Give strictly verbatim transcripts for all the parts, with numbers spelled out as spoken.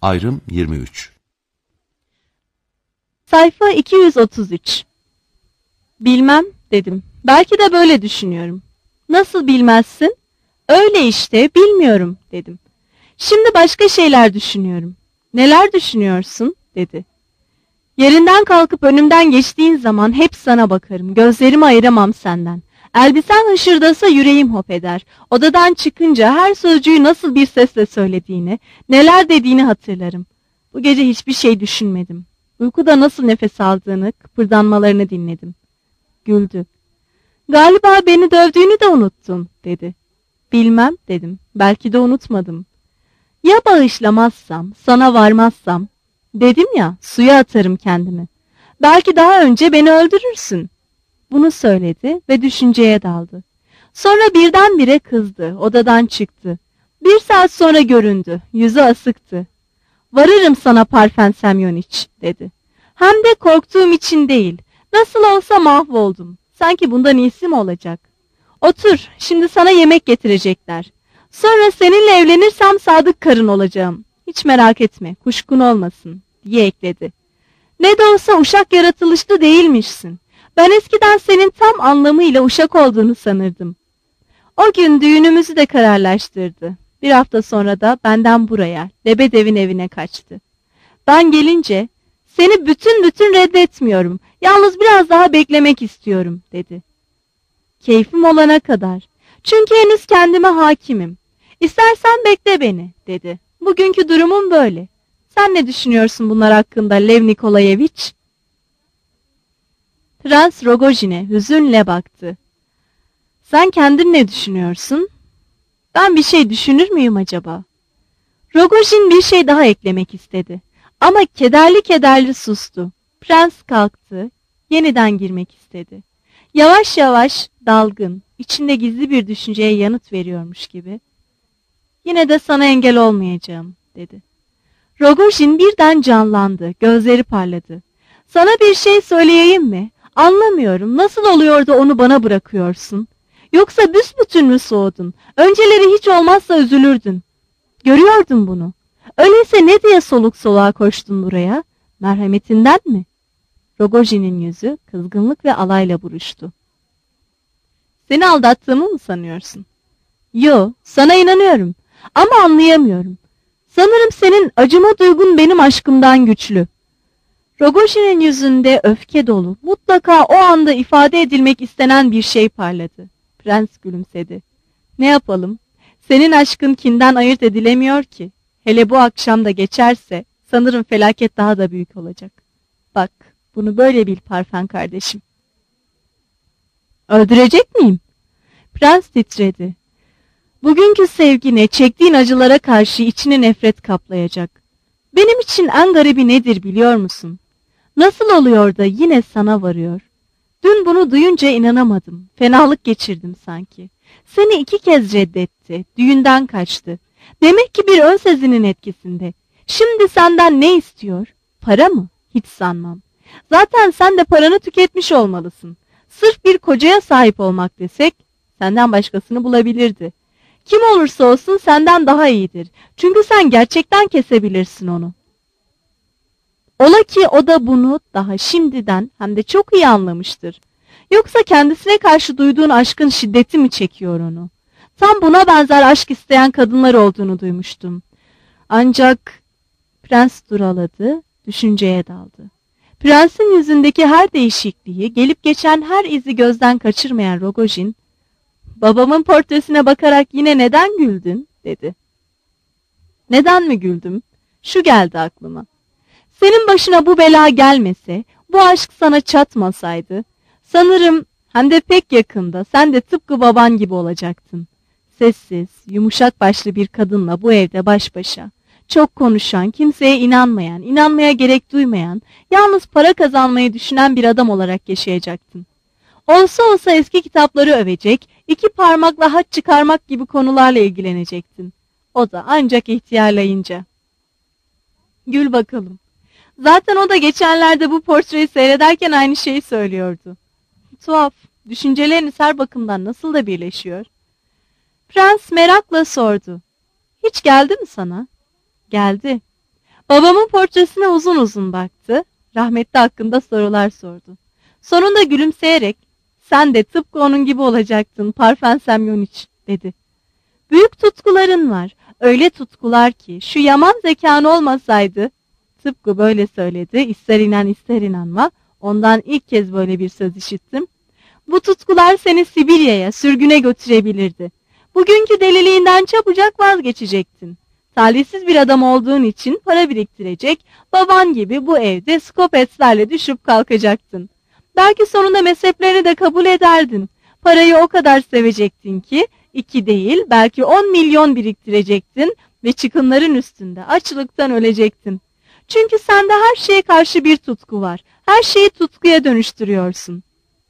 Ayrım yirmi üç. Sayfa iki yüz otuz üç. Bilmem dedim. Belki de böyle düşünüyorum. Nasıl bilmezsin? Öyle işte, bilmiyorum dedim. Şimdi başka şeyler düşünüyorum. Neler düşünüyorsun? Dedi. Yerinden kalkıp önümden geçtiğin zaman hep sana bakarım. Gözlerimi ayıramam senden. Elbisen hışırdasa yüreğim hop eder. Odadan çıkınca her sözcüğü nasıl bir sesle söylediğini, neler dediğini hatırlarım. Bu gece hiçbir şey düşünmedim. Uykuda nasıl nefes aldığını, kıpırdanmalarını dinledim. Güldü. Galiba beni dövdüğünü de unuttun, dedi. Bilmem, dedim. Belki de unutmadım. Ya bağışlamazsam, sana varmazsam? Dedim ya, suya atarım kendimi. Belki daha önce beni öldürürsün. Bunu söyledi ve düşünceye daldı. Sonra birdenbire kızdı, odadan çıktı. Bir saat sonra göründü, yüzü asıktı. Varırım sana Parfen Semyoniç, dedi. Hem de korktuğum için değil, nasıl olsa mahvoldum. Sanki bundan iyisi mi olacak? Otur, şimdi sana yemek getirecekler. Sonra seninle evlenirsem sadık karın olacağım. Hiç merak etme, kuşkun olmasın, diye ekledi. Ne de olsa uşak yaratılışlı değilmişsin. Ben eskiden senin tam anlamıyla uşak olduğunu sanırdım. O gün düğünümüzü de kararlaştırdı. Bir hafta sonra da benden buraya, Lebedev'in evine kaçtı. Ben gelince, seni bütün bütün reddetmiyorum, yalnız biraz daha beklemek istiyorum, dedi. Keyfim olana kadar, çünkü henüz kendime hakimim. İstersen bekle beni, dedi. Bugünkü durumum böyle. Sen ne düşünüyorsun bunlar hakkında Lev Nikolayeviç? Prens Rogojin'e hüzünle baktı. Sen kendin ne düşünüyorsun? Ben bir şey düşünür müyüm acaba? Rogojin bir şey daha eklemek istedi. Ama kederli kederli sustu. Prens kalktı, yeniden girmek istedi. Yavaş yavaş, dalgın, içinde gizli bir düşünceye yanıt veriyormuş gibi. Yine de sana engel olmayacağım, dedi. Rogojin birden canlandı, gözleri parladı. Sana bir şey söyleyeyim mi? Anlamıyorum, nasıl oluyor da onu bana bırakıyorsun? Yoksa büsbütün mü soğudun? Önceleri hiç olmazsa üzülürdün. Görüyordum bunu. Öyleyse ne diye soluk soluğa koştun buraya? Merhametinden mi? Rogojin'in yüzü kızgınlık ve alayla buruştu. Seni aldattığımı mı sanıyorsun? Yo, sana inanıyorum. Ama anlayamıyorum. Sanırım senin acıma duygun benim aşkımdan güçlü. Rogojin'in yüzünde öfke dolu, mutlaka o anda ifade edilmek istenen bir şey parladı. Prens gülümsedi. Ne yapalım? Senin aşkın kinden ayırt edilemiyor ki. Hele bu akşam da geçerse sanırım felaket daha da büyük olacak. Bak, bunu böyle bil Parfen kardeşim. Öldürecek miyim? Prens titredi. Bugünkü sevgine, çektiğin acılara karşı içini nefret kaplayacak. Benim için en garibi nedir biliyor musun? Nasıl oluyor da yine sana varıyor? Dün bunu duyunca inanamadım. Fenalık geçirdim sanki. Seni iki kez reddetti. Düğünden kaçtı. Demek ki bir ön sezinin etkisinde. Şimdi senden ne istiyor? Para mı? Hiç sanmam. Zaten sen de paranı tüketmiş olmalısın. Sırf bir kocaya sahip olmak desek, senden başkasını bulabilirdi. Kim olursa olsun senden daha iyidir. Çünkü sen gerçekten kesebilirsin onu. Ola ki o da bunu daha şimdiden hem de çok iyi anlamıştır. Yoksa kendisine karşı duyduğun aşkın şiddeti mi çekiyor onu? Tam buna benzer aşk isteyen kadınlar olduğunu duymuştum. Ancak prens duraladı, düşünceye daldı. Prensin yüzündeki her değişikliği, gelip geçen her izi gözden kaçırmayan Rogojin, babamın portresine bakarak yine neden güldün, dedi. Neden mi güldüm? Şu geldi aklıma. Senin başına bu bela gelmese, bu aşk sana çatmasaydı, sanırım hem de pek yakında sen de tıpkı baban gibi olacaktın. Sessiz, yumuşak başlı bir kadınla bu evde baş başa, çok konuşan, kimseye inanmayan, inanmaya gerek duymayan, yalnız para kazanmayı düşünen bir adam olarak yaşayacaktın. Olsa olsa eski kitapları övecek, iki parmakla haç çıkarmak gibi konularla ilgilenecektin. O da ancak ihtiyarlayınca. Gül bakalım. Zaten o da geçenlerde bu portreyi seyrederken aynı şeyi söylüyordu. Tuhaf, düşünceleriniz her bakımdan nasıl da birleşiyor? Prens merakla sordu. Hiç geldi mi sana? Geldi. Babamın portresine uzun uzun baktı. Rahmetli hakkında sorular sordu. Sonunda gülümseyerek, sen de tıpkı onun gibi olacaktın Parfen Semyoniç, dedi. Büyük tutkuların var. Öyle tutkular ki şu yaman zekan olmasaydı, tıpkı böyle söyledi, ister inan ister inanma, ondan ilk kez böyle bir söz işittim. Bu tutkular seni Sibirya'ya, sürgüne götürebilirdi. Bugünkü deliliğinden çabucak vazgeçecektin. Talihsiz bir adam olduğun için para biriktirecek, baban gibi bu evde skopetslerle düşüp kalkacaktın. Belki sonunda mezheplerini de kabul ederdin. Parayı o kadar sevecektin ki, iki değil belki on milyon biriktirecektin ve çıkınların üstünde açlıktan ölecektin. Çünkü sende her şeye karşı bir tutku var. Her şeyi tutkuya dönüştürüyorsun.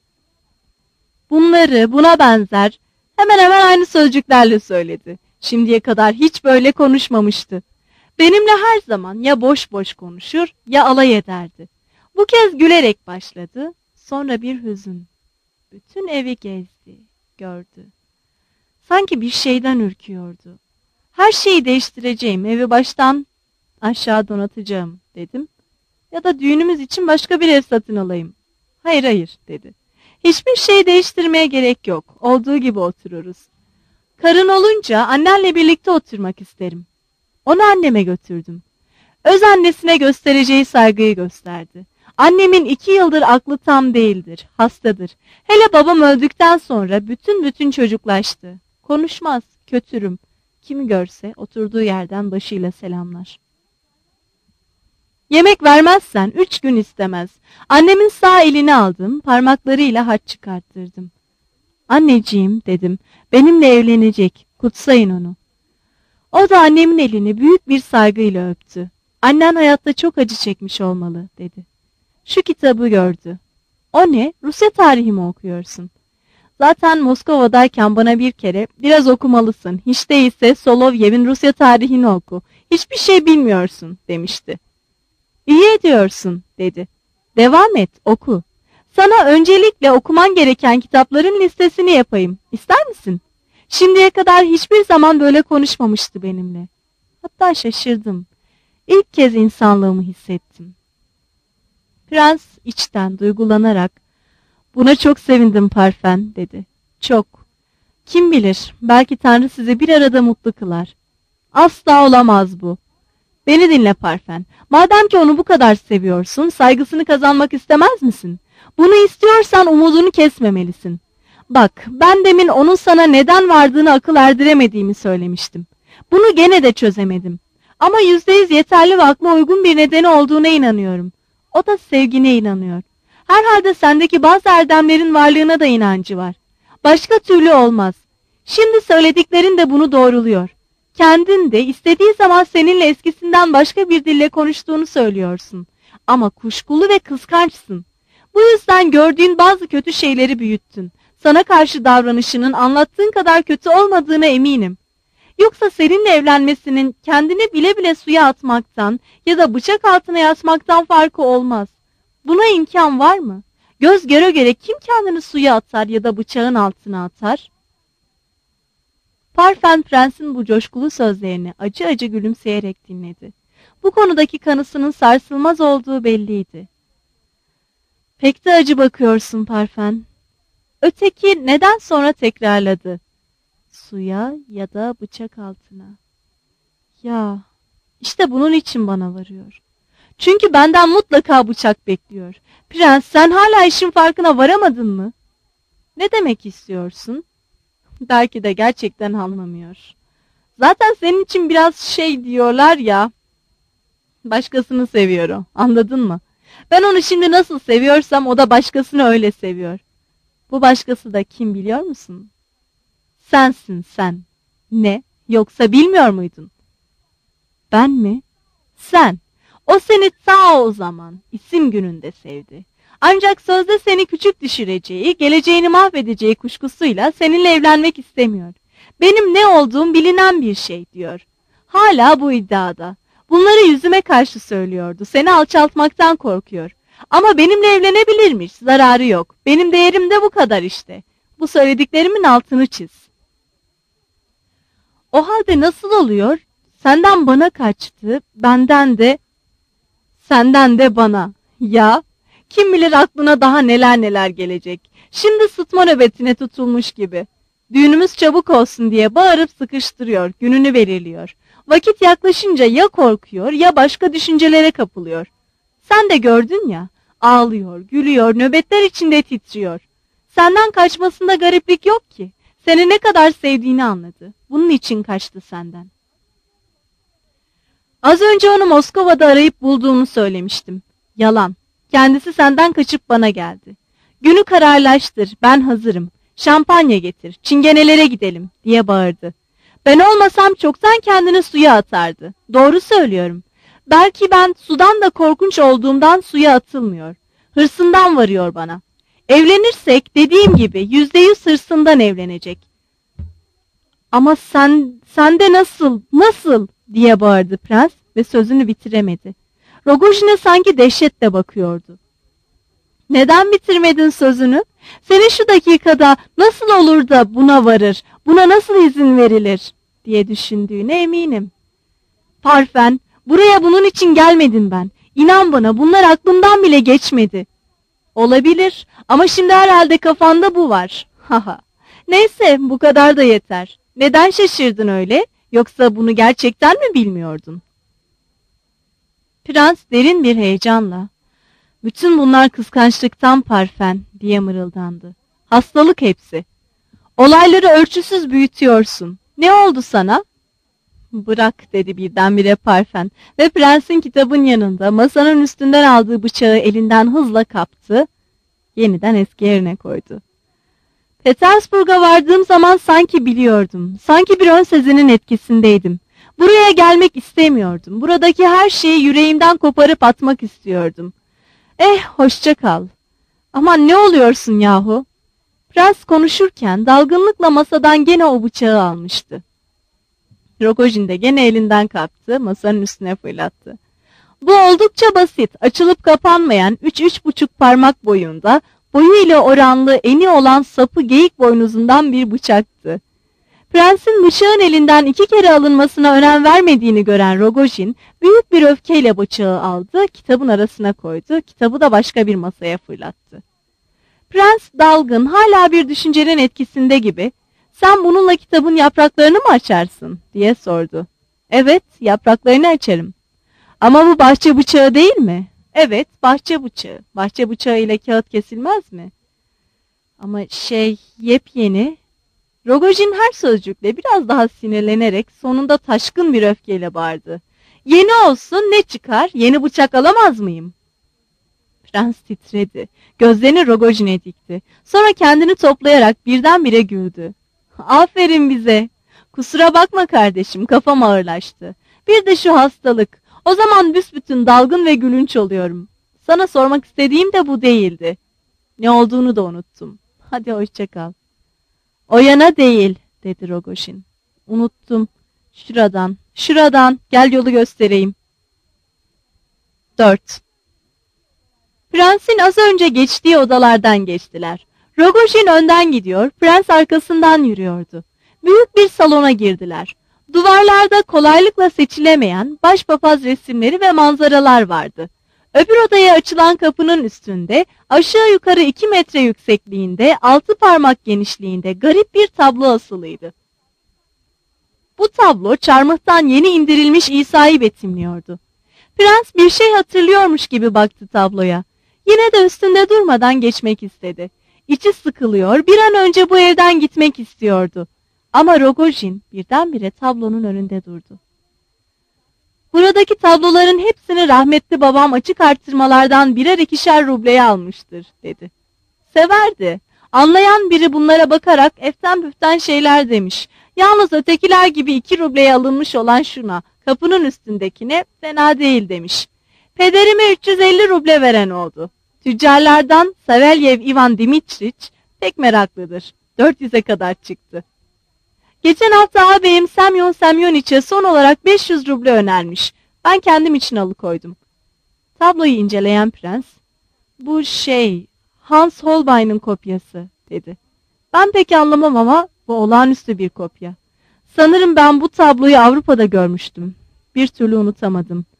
Bunları buna benzer hemen hemen aynı sözcüklerle söyledi. Şimdiye kadar hiç böyle konuşmamıştı. Benimle her zaman ya boş boş konuşur ya alay ederdi. Bu kez gülerek başladı, sonra bir hüzün. Bütün evi gezdi, gördü. Sanki bir şeyden ürküyordu. Her şeyi değiştireceğim, evi baştan aşağı donatacağım, dedim. Ya da düğünümüz için başka bir ev satın alayım. Hayır hayır, dedi. Hiçbir şey değiştirmeye gerek yok, olduğu gibi otururuz. Karın olunca annenle birlikte oturmak isterim. Onu anneme götürdüm. Öz annesine göstereceği saygıyı gösterdi. Annemin iki yıldır aklı tam değildir, hastadır. Hele babam öldükten sonra bütün bütün çocuklaştı. Konuşmaz, kötürüm. Kimi görse oturduğu yerden başıyla selamlar. Yemek vermezsen üç gün istemez. Annemin sağ elini aldım, parmaklarıyla haç çıkarttırdım. Anneciğim, dedim, benimle evlenecek, kutsayın onu. O da annemin elini büyük bir saygıyla öptü. Annen hayatta çok acı çekmiş olmalı, dedi. Şu kitabı gördü. O ne? Rusya tarihi mi okuyorsun? Zaten Moskova'dayken bana bir kere biraz okumalısın. Hiç değilse Solovyev'in Rusya tarihini oku. Hiçbir şey bilmiyorsun, demişti. İyi ediyorsun, dedi. Devam et, oku. Sana öncelikle okuman gereken kitapların listesini yapayım. İster misin? Şimdiye kadar hiçbir zaman böyle konuşmamıştı benimle. Hatta şaşırdım. İlk kez insanlığımı hissettim. Prens içten duygulanarak, buna çok sevindim Parfen, dedi. Çok. Kim bilir, belki Tanrı sizi bir arada mutlu kılar. Asla olamaz bu. Beni dinle Parfen. Madem ki onu bu kadar seviyorsun, saygısını kazanmak istemez misin? Bunu istiyorsan umudunu kesmemelisin. Bak, ben demin onun sana neden vardığını akıl erdiremediğimi söylemiştim. Bunu gene de çözemedim. Ama yüzde yüz yeterli ve akla uygun bir nedeni olduğuna inanıyorum. O da sevgine inanıyor. Herhalde sendeki bazı erdemlerin varlığına da inancı var. Başka türlü olmaz. Şimdi söylediklerin de bunu doğruluyor. Kendin de istediği zaman seninle eskisinden başka bir dille konuştuğunu söylüyorsun. Ama kuşkulu ve kıskançsın. Bu yüzden gördüğün bazı kötü şeyleri büyüttün. Sana karşı davranışının anlattığın kadar kötü olmadığına eminim. Yoksa seninle evlenmesinin kendini bile bile suya atmaktan ya da bıçak altına yatmaktan farkı olmaz. Buna imkan var mı? Göz göre göre kim kendini suya atar ya da bıçağın altına atar? Parfen Prens'in bu coşkulu sözlerini acı acı gülümseyerek dinledi. Bu konudaki kanısının sarsılmaz olduğu belliydi. Pek de acı bakıyorsun Parfen. Öteki neden sonra tekrarladı. Suya ya da bıçak altına. Ya, işte bunun için bana varıyor. Çünkü benden mutlaka bıçak bekliyor. Prens, sen hala işin farkına varamadın mı? Ne demek istiyorsun? Belki de gerçekten anlamıyor. Zaten senin için biraz şey diyorlar ya. Başkasını seviyorum. Anladın mı? Ben onu şimdi nasıl seviyorsam o da başkasını öyle seviyor. Bu başkası da kim biliyor musun? Sensin sen. Ne? Yoksa bilmiyor muydun? Ben mi? Sen. O seni ta o zaman isim gününde sevdi. Ancak sözde seni küçük düşüreceği, geleceğini mahvedeceği kuşkusuyla seninle evlenmek istemiyor. Benim ne olduğum bilinen bir şey diyor. Hala bu iddiada. Bunları yüzüme karşı söylüyordu. Seni alçaltmaktan korkuyor. Ama benimle evlenebilirmiş, zararı yok. Benim değerim de bu kadar işte. Bu söylediklerimin altını çiz. O halde nasıl oluyor? Senden bana kaçtı, benden de Senden de bana. Ya, kim bilir aklına daha neler neler gelecek. Şimdi sıtma nöbetine tutulmuş gibi. Düğünümüz çabuk olsun diye bağırıp sıkıştırıyor, gününü belirliyor. Vakit yaklaşınca ya korkuyor ya başka düşüncelere kapılıyor. Sen de gördün ya, ağlıyor, gülüyor, nöbetler içinde titriyor. Senden kaçmasında gariplik yok ki. Seni ne kadar sevdiğini anladı. Bunun için kaçtı senden. Az önce onu Moskova'da arayıp bulduğumu söylemiştim. Yalan. Kendisi senden kaçıp bana geldi. Günü kararlaştır, ben hazırım. Şampanya getir, çingenelere gidelim diye bağırdı. Ben olmasam çoktan kendini suya atardı. Doğru söylüyorum. Belki ben sudan da korkunç olduğumdan suya atılmıyor. Hırsından varıyor bana. Evlenirsek dediğim gibi yüzde yüz hırsından evlenecek. Ama sen, sen de nasıl, nasıl diye bağırdı prens ve sözünü bitiremedi. Rogojin'e sanki dehşetle bakıyordu. Neden bitirmedin sözünü? Senin şu dakikada nasıl olur da buna varır, buna nasıl izin verilir diye düşündüğüne eminim. Parfen, buraya bunun için gelmedim ben. İnan bana, bunlar aklımdan bile geçmedi. Olabilir ama şimdi herhalde kafanda bu var. Haha. Neyse, bu kadar da yeter. Neden şaşırdın öyle? Yoksa bunu gerçekten mi bilmiyordun? Prens derin bir heyecanla, bütün bunlar kıskançlıktan Parfen diye mırıldandı. Hastalık hepsi. Olayları ölçüsüz büyütüyorsun. Ne oldu sana? Bırak dedi birdenbire Parfen ve prensin kitabın yanında masanın üstünden aldığı bıçağı elinden hızla kaptı. Yeniden eski yerine koydu. Petersburg'a vardığım zaman sanki biliyordum. Sanki bir ön sezinin etkisindeydim. Buraya gelmek istemiyordum. Buradaki her şeyi yüreğimden koparıp atmak istiyordum. Eh, hoşça kal. Aman ne oluyorsun yahu? Prens konuşurken dalgınlıkla masadan gene o bıçağı almıştı. Rogojin de gene elinden kaptı, masanın üstüne fırlattı. Bu oldukça basit, açılıp kapanmayan üç üç buçuk parmak boyunda, boyu ile oranlı eni olan sapı geyik boynuzundan bir bıçaktı. Prensin bıçağın elinden iki kere alınmasına önem vermediğini gören Rogojin, büyük bir öfkeyle bıçağı aldı, kitabın arasına koydu, kitabı da başka bir masaya fırlattı. Prens dalgın, hala bir düşüncenin etkisinde gibi, "Sen bununla kitabın yapraklarını mı açarsın?" diye sordu. "Evet, yapraklarını açarım." "Ama bu bahçe bıçağı değil mi?" "Evet, bahçe bıçağı. Bahçe bıçağı ile kağıt kesilmez mi?" "Ama şey, yepyeni." Rogojin her sözcükle biraz daha sinirlenerek sonunda taşkın bir öfkeyle bağırdı. "Yeni olsun, ne çıkar? Yeni bıçak alamaz mıyım?" Prens titredi. Gözlerini Rogojin'e dikti. Sonra kendini toplayarak birdenbire güldü. "Aferin bize. Kusura bakma kardeşim, kafam ağırlaştı. Bir de şu hastalık. O zaman büsbütün dalgın ve gülünç oluyorum. Sana sormak istediğim de bu değildi. Ne olduğunu da unuttum. Hadi hoşça kal." "O yana değil," dedi Rogojin. "Unuttum. Şuradan, şuradan. Gel yolu göstereyim." dört. Prensin az önce geçtiği odalardan geçtiler. Rogojin önden gidiyor, prens arkasından yürüyordu. Büyük bir salona girdiler. Duvarlarda kolaylıkla seçilemeyen başpapaz resimleri ve manzaralar vardı. Öbür odaya açılan kapının üstünde aşağı yukarı iki metre yüksekliğinde, altı parmak genişliğinde garip bir tablo asılıydı. Bu tablo çarmıhtan yeni indirilmiş İsa'yı betimliyordu. Prens bir şey hatırlıyormuş gibi baktı tabloya. Yine de üstünde durmadan geçmek istedi. İçi sıkılıyor, bir an önce bu evden gitmek istiyordu. Ama Rogojin birdenbire tablonun önünde durdu. "Buradaki tabloların hepsini rahmetli babam açık artırmalardan birer ikişer rubleye almıştır," dedi. "Severdi. Anlayan biri bunlara bakarak eften püften şeyler demiş. Yalnız ötekiler gibi iki rubleye alınmış olan şuna, kapının üstündekine fena değil demiş. Pederime üç yüz elli ruble veren oldu. Tüccarlardan Savelyev Ivan Dimitriç pek meraklıdır. dört yüze kadar çıktı. Geçen hafta ağabeyim Semyon Semyoniç'e son olarak beş yüz ruble önermiş. Ben kendim için alıkoydum." Tabloyu inceleyen prens, "Bu şey, Hans Holbein'in kopyası," dedi. "Ben pek anlamam ama bu olağanüstü bir kopya. Sanırım ben bu tabloyu Avrupa'da görmüştüm. Bir türlü unutamadım.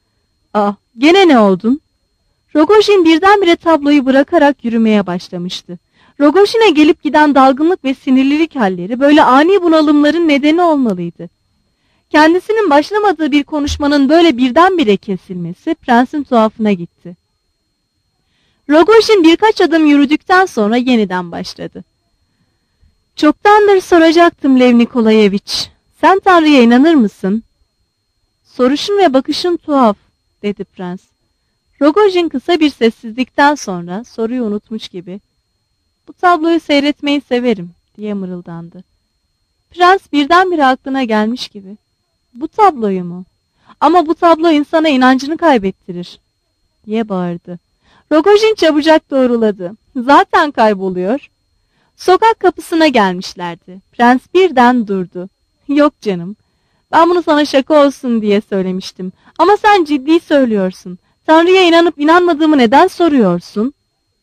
Aa, gene ne oldun? Rogojin birdenbire tabloyu bırakarak yürümeye başlamıştı. Rogojin'e gelip giden dalgınlık ve sinirlilik halleri böyle ani bunalımların nedeni olmalıydı. Kendisinin başlamadığı bir konuşmanın böyle birdenbire kesilmesi prensin tuhafına gitti. Rogojin birkaç adım yürüdükten sonra yeniden başladı. Çoktandır soracaktım Lev Nikolayevich. Sen Tanrı'ya inanır mısın? Soruşun ve bakışın tuhaf, dedi prens. Rogojin kısa bir sessizlikten sonra soruyu unutmuş gibi, bu tabloyu seyretmeyi severim, diye mırıldandı. Prens birdenbire aklına gelmiş gibi, bu tabloyu mu? Ama bu tablo insana inancını kaybettirir, diye bağırdı. Rogojin çabucak doğruladı. Zaten kayboluyor. Sokak kapısına gelmişlerdi. Prens birden durdu. Yok canım, ben bunu sana şaka olsun diye söylemiştim. Ama sen ciddi söylüyorsun. Tanrı'ya inanıp inanmadığımı neden soruyorsun?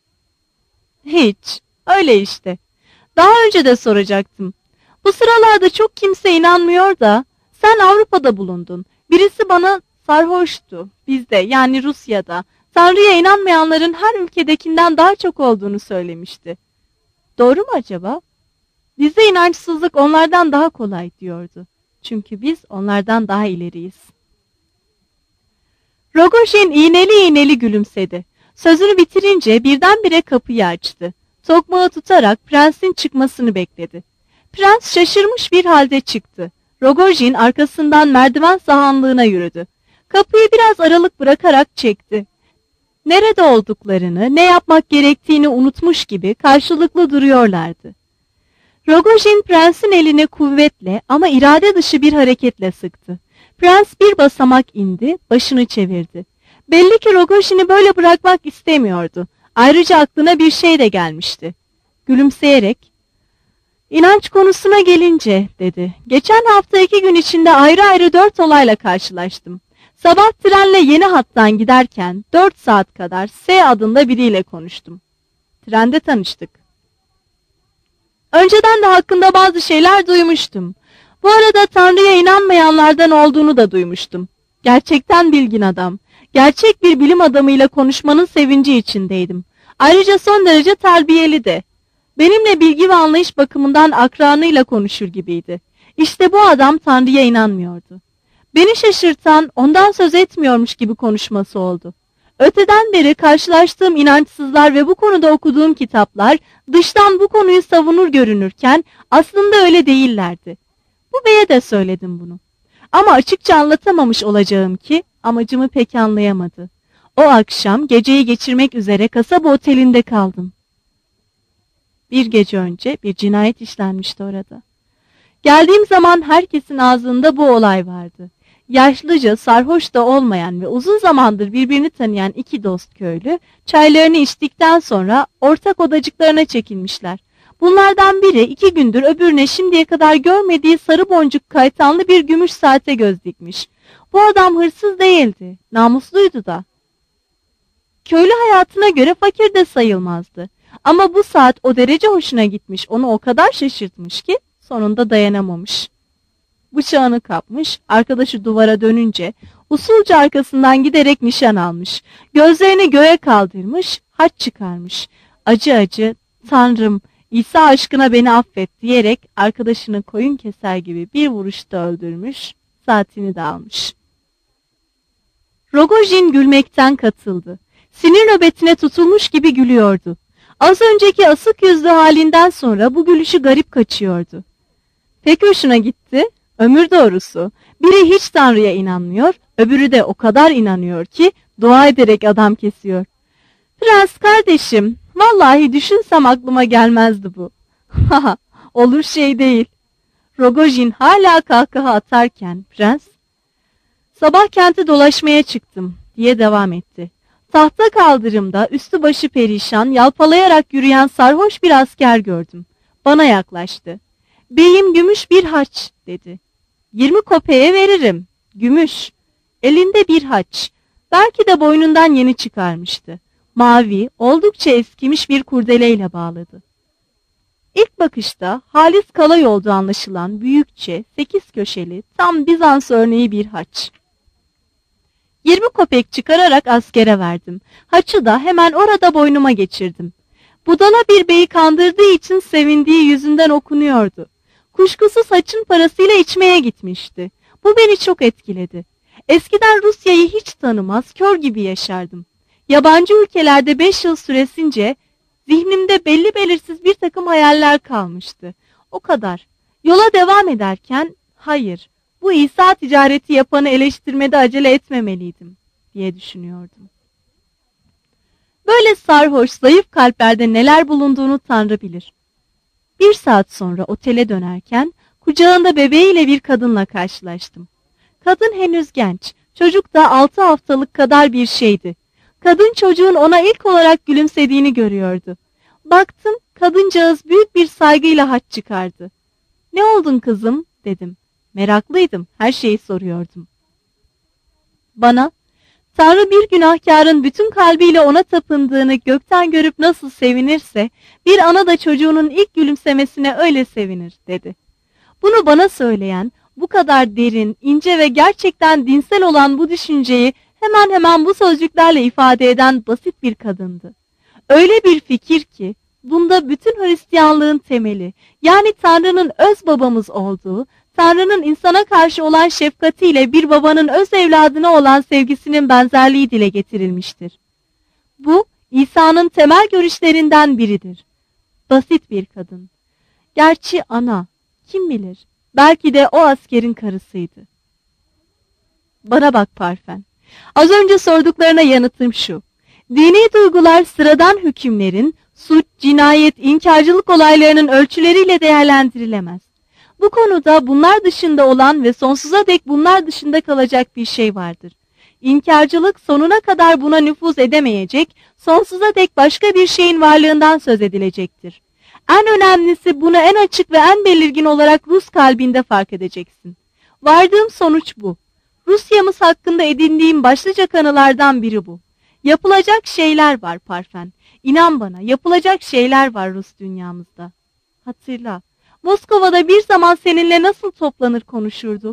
Hiç, öyle işte. Daha önce de soracaktım. Bu sıralarda çok kimse inanmıyor da, sen Avrupa'da bulundun. Birisi bana sarhoştu, bizde yani Rusya'da. Tanrı'ya inanmayanların her ülkedekinden daha çok olduğunu söylemişti. Doğru mu acaba? Bize inançsızlık onlardan daha kolay diyordu. Çünkü biz onlardan daha ileriyiz. Rogojin iğneli iğneli gülümsedi. Sözünü bitirince birdenbire kapıyı açtı. Tokmağı tutarak prensin çıkmasını bekledi. Prens şaşırmış bir halde çıktı. Rogojin arkasından merdiven sahanlığına yürüdü. Kapıyı biraz aralık bırakarak çekti. Nerede olduklarını, ne yapmak gerektiğini unutmuş gibi karşılıklı duruyorlardı. Rogojin prensin eline kuvvetle ama irade dışı bir hareketle sıktı. Prens bir basamak indi, başını çevirdi. Belli ki Rogojin'i böyle bırakmak istemiyordu. Ayrıca aklına bir şey de gelmişti. Gülümseyerek, "İnanç konusuna gelince," dedi. "Geçen hafta iki gün içinde ayrı ayrı dört olayla karşılaştım. Sabah trenle yeni hattan giderken dört saat kadar S adında biriyle konuştum. Trende tanıştık. Önceden de hakkında bazı şeyler duymuştum. Bu arada Tanrı'ya inanmayanlardan olduğunu da duymuştum. Gerçekten bilgin adam. Gerçek bir bilim adamıyla konuşmanın sevinci içindeydim. Ayrıca son derece terbiyeli de. Benimle bilgi ve anlayış bakımından akranıyla konuşur gibiydi. İşte bu adam Tanrı'ya inanmıyordu. Beni şaşırtan ondan söz etmiyormuş gibi konuşması oldu. Öteden beri karşılaştığım inançsızlar ve bu konuda okuduğum kitaplar dıştan bu konuyu savunur görünürken aslında öyle değillerdi. Bu beye de söyledim bunu. Ama açıkça anlatamamış olacağım ki amacımı pek anlayamadı. O akşam geceyi geçirmek üzere kasaba otelinde kaldım. Bir gece önce bir cinayet işlenmişti orada. Geldiğim zaman herkesin ağzında bu olay vardı. Yaşlıca, sarhoş da olmayan ve uzun zamandır birbirini tanıyan iki dost köylü, çaylarını içtikten sonra ortak odacıklarına çekilmişler. Bunlardan biri iki gündür öbürüne şimdiye kadar görmediği sarı boncuk kaytanlı bir gümüş saate göz dikmiş. Bu adam hırsız değildi, namusluydu da. Köylü hayatına göre fakir de sayılmazdı. Ama bu saat o derece hoşuna gitmiş, onu o kadar şaşırtmış ki sonunda dayanamamış. Bıçağını kapmış, arkadaşı duvara dönünce usulca arkasından giderek nişan almış. Gözlerini göğe kaldırmış, haç çıkarmış. Acı acı, "Tanrım, İsa aşkına beni affet," diyerek arkadaşını koyun keser gibi bir vuruşta öldürmüş, saatini de almış. Rogojin gülmekten katıldı. Sinir nöbetine tutulmuş gibi gülüyordu. Az önceki asık yüzlü halinden sonra bu gülüşü garip kaçıyordu. Pek hoşuna gitti. Ömür doğrusu. Biri hiç Tanrı'ya inanmıyor, öbürü de o kadar inanıyor ki dua ederek adam kesiyor. "Prens kardeşim, vallahi düşünsem aklıma gelmezdi bu." "Haha, olur şey değil." Rogojin hala kahkaha atarken prens, "Sabah kenti dolaşmaya çıktım," diye devam etti. "Tahta kaldırımda üstü başı perişan, yalpalayarak yürüyen sarhoş bir asker gördüm. Bana yaklaştı. 'Beyim gümüş bir haç,' dedi. Yirmi kopeye veririm. Gümüş. Elinde bir haç. Belki de boynundan yeni çıkarmıştı. Mavi, oldukça eskimiş bir kurdeleyle bağladı. İlk bakışta halis kalay olduğu anlaşılan büyükçe, sekiz köşeli, tam Bizans örneği bir haç. Yirmi kopek çıkararak askere verdim. Haçı da hemen orada boynuma geçirdim. Budala bir beyi kandırdığı için sevindiği yüzünden okunuyordu. Kuşkusuz haçın parasıyla içmeye gitmişti. Bu beni çok etkiledi. Eskiden Rusya'yı hiç tanımaz, kör gibi yaşardım. Yabancı ülkelerde beş yıl süresince zihnimde belli belirsiz bir takım hayaller kalmıştı. O kadar. Yola devam ederken, hayır, bu İsa ticareti yapanı eleştirmede acele etmemeliydim diye düşünüyordum. Böyle sarhoş, zayıf kalplerde neler bulunduğunu Tanrı bilir. Bir saat sonra otele dönerken kucağında bebeğiyle bir kadınla karşılaştım. Kadın henüz genç, çocuk da altı haftalık kadar bir şeydi. Kadın çocuğun ona ilk olarak gülümsediğini görüyordu. Baktım, kadıncağız büyük bir saygıyla haç çıkardı. "Ne oldun kızım?" dedim. Meraklıydım, her şeyi soruyordum. Bana, Tanrı bir günahkarın bütün kalbiyle ona tapındığını gökten görüp nasıl sevinirse, bir ana da çocuğunun ilk gülümsemesine öyle sevinir, dedi. Bunu bana söyleyen, bu kadar derin, ince ve gerçekten dinsel olan bu düşünceyi hemen hemen bu sözcüklerle ifade eden basit bir kadındı. Öyle bir fikir ki, bunda bütün Hristiyanlığın temeli, yani Tanrı'nın öz babamız olduğu, Tanrı'nın insana karşı olan şefkatiyle bir babanın öz evladına olan sevgisinin benzerliği dile getirilmiştir. Bu, İsa'nın temel görüşlerinden biridir. Basit bir kadın. Gerçi ana, kim bilir, belki de o askerin karısıydı. Bana bak Parfen, az önce sorduklarına yanıtım şu. Dini duygular sıradan hükümlerin, suç, cinayet, inkarcılık olaylarının ölçüleriyle değerlendirilemez. Bu konuda bunlar dışında olan ve sonsuza dek bunlar dışında kalacak bir şey vardır. İnkarcılık sonuna kadar buna nüfuz edemeyecek, sonsuza dek başka bir şeyin varlığından söz edilecektir. En önemlisi bunu en açık ve en belirgin olarak Rus kalbinde fark edeceksin. Vardığım sonuç bu. Rusya'mız hakkında edindiğim başlıca kanılardan biri bu. Yapılacak şeyler var Parfen. İnan bana, yapılacak şeyler var Rus dünyamızda. Hatırla, Moskova'da bir zaman seninle nasıl toplanır konuşurduk?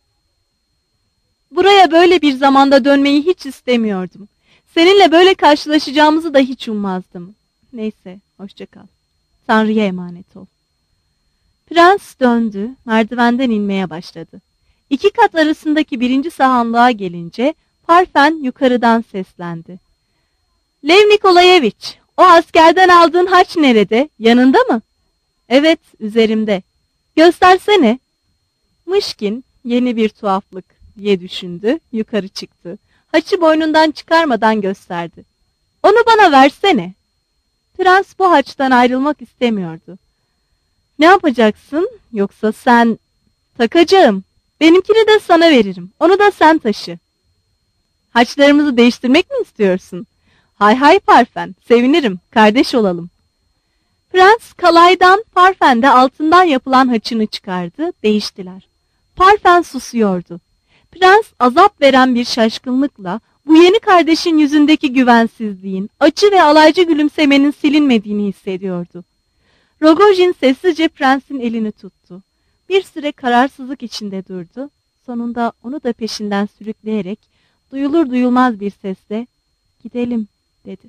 Buraya böyle bir zamanda dönmeyi hiç istemiyordum. Seninle böyle karşılaşacağımızı da hiç ummazdım. Neyse, hoşça kal. Tanrı'ya emanet ol. Prens döndü, merdivenden inmeye başladı. İki kat arasındaki birinci sahanlığa gelince Parfen yukarıdan seslendi. Lev Nikolayevich, o askerden aldığın haç nerede? Yanında mı? Evet, üzerimde. Göstersene. Mışkin, yeni bir tuhaflık diye düşündü, yukarı çıktı. Haçı boynundan çıkarmadan gösterdi. Onu bana versene. Prens bu haçtan ayrılmak istemiyordu. Ne yapacaksın? Yoksa sen... Takacağım. Benimkini de sana veririm. Onu da sen taşı. Haçlarımızı değiştirmek mi istiyorsun? Hay hay Parfen, sevinirim, kardeş olalım. Prens kalaydan, Parfen de altından yapılan haçını çıkardı, değiştiler. Parfen susuyordu. Prens azap veren bir şaşkınlıkla bu yeni kardeşin yüzündeki güvensizliğin, acı ve alaycı gülümsemenin silinmediğini hissediyordu. Rogojin sessizce prensin elini tuttu. Bir süre kararsızlık içinde durdu. Sonunda onu da peşinden sürükleyerek duyulur duyulmaz bir sesle "Gidelim," dedi.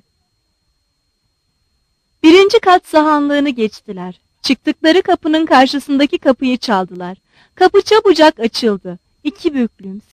Birinci kat sahanlığını geçtiler. Çıktıkları kapının karşısındaki kapıyı çaldılar. Kapı çabucak açıldı. İki büklüm,